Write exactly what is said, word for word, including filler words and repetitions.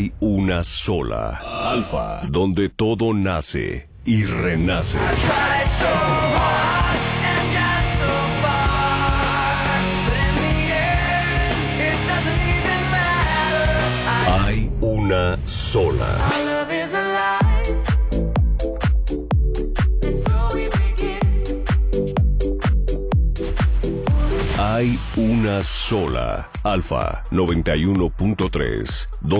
Hay una sola, Alfa, donde todo nace y renace. Hay una sola. Hay una sola, Alfa noventa y uno punto tres.